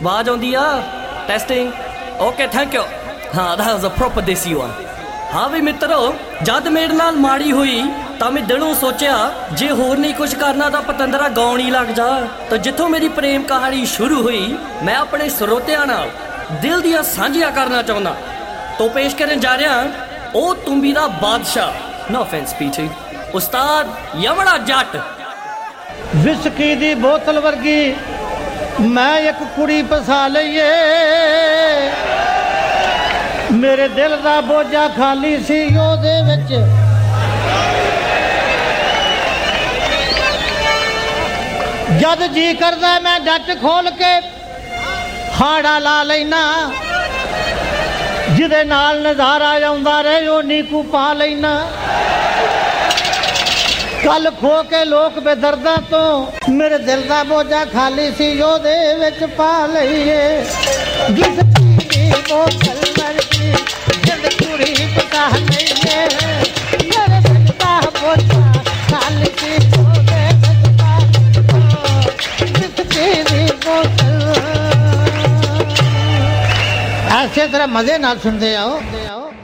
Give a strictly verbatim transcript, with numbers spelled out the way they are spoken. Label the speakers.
Speaker 1: आवाज आउंदी आ टेस्टिंग ओके थैंक यू हाँ that was a proper desi one हाँ भी मित्रो जद मेरे नाल माड़ी हुई तो मैं दिलों सोचा जे होर नहीं कुछ करना तो पतंदरा गाउण ही लग जा तो जिथों मेरी प्रेम कहानी शुरू हुई मैं अपने स्रोतियां नाल दिल दियां सांझियां करना चाहुंदा तो पेश करन जा रहा ओ तुम्बी दा बादशाह नो ऑफेंस पीटी उस्ताद यमड़ा जट
Speaker 2: विस्की दी बोतल वर्गी मैं एक कुड़ी फसा लईए मेरे दिल दा बोझा खाली सी ओदे विच जद जी करदा मैं डट खोल के हाड़ा ला लेना जिदे नाल नज़ारा आउंदा रहे ओनी कू पा लेना कल खो के लोक बेदर्दा तो मेरे दिल दा बोझा खाली सी ओदे विच पा लईए बोतल वर्गी जद कुड़ी पता लईए मेरे दिल दा बोझा खाली सी ओदे विच पा तेरी बोतल ऐसे तरह मजे नाल सुनते आओ।